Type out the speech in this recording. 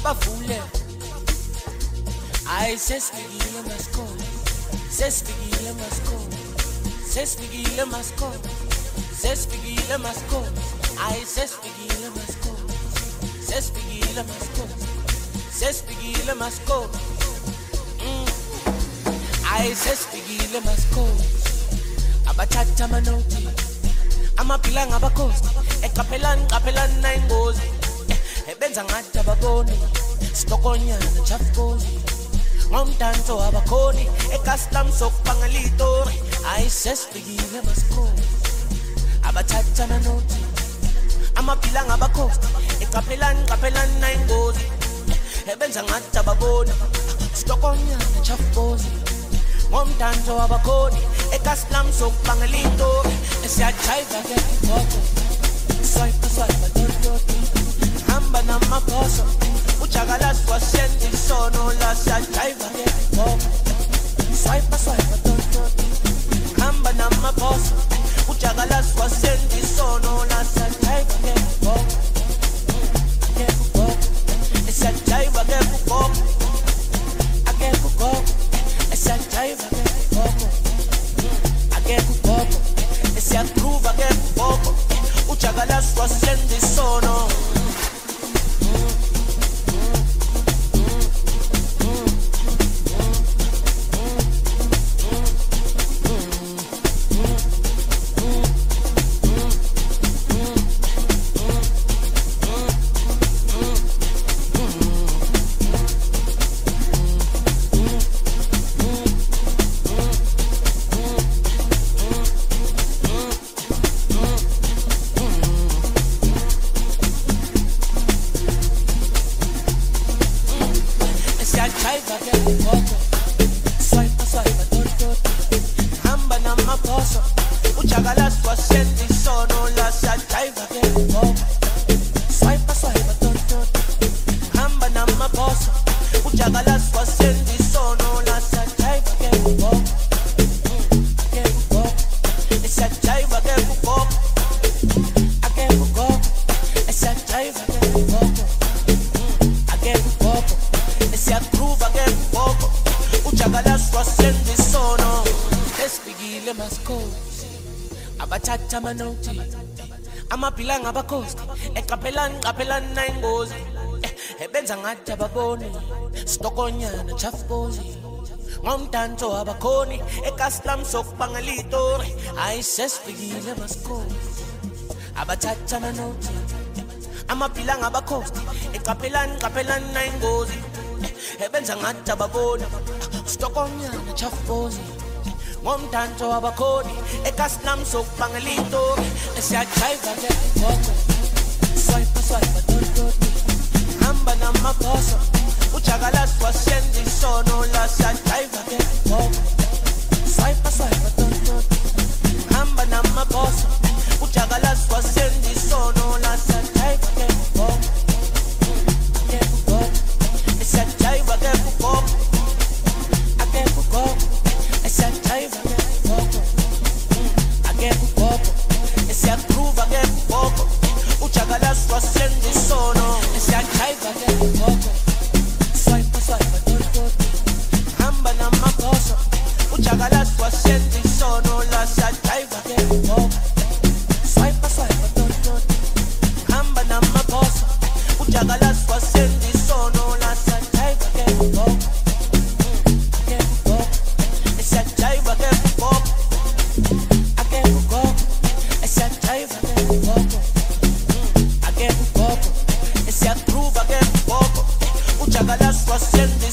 abavule hayi sesifikile masikole sesifikile masikole sesifikile masikole sesifikile masikole hayi sesifikile masikole sesifikile masikole sesifikile masikole hayi sesifikile masikole abathatha amanoti amaphila ngabakhosi eqaphelani nayingozi ebenza ngathi ababoni sitokonyana chafukozi ngomdanso abakhoni ekaslam sokubangela itori hayi sesifikile masikole abathatha amanoti amaphila ngabakhosi eqaphelani nayingozi ebenza ngathi ababoni sitokonyana chafukozi ngomdanso abakhoni ekaslam sokubangela itori esiyajiva ke ifoto swipe dot hamba namaphoso uJakalas wasendi sono la siyajiva ke ifoto swipe dot hamba namaphoso uJakalas wasendi sono la siyajiva ke ifoto esiyajiva ke ifoto esiyajiva ke ifoto esiyaprove akekuboko uJakalas wasendi sono amanoti amaphila ngabakhosi eqaphelani nayingozi ebenza ngathi ababoni sitokonyana chafukozi ngomdanso abakhoni ekaslam sokubangela itori hayi sesifikile masikole abathatha amanoti amaphila ngabakhosi eqaphelani nayingozi ebenza ngathi ababoni sitokonyana chafukozi ngomdanso abakhoni ekaslam sokubangela itori esiyajiva ke ifoto swipe dot hamba namaphoso uJakalas wasendi sono la siyajiva ke ifoto swipe dot hamba namaphoso uJakalas wasendi sono la siyajiva ke ifoto esiyajiva ke ifoto esiyajiva ke ifoto esiyaprove akekuboko uJakalas wasendi sono esiyajiva ke ifoto swipe dot hamba namaphoso uJakalas wasendi sono la siyajiva ke ifoto swipe dot hamba namaphoso uJakalas wasendi sono la siyajiva ke ifoto esiyajiva ke ifoto esiyaprove akekuboko uJakalas wasendi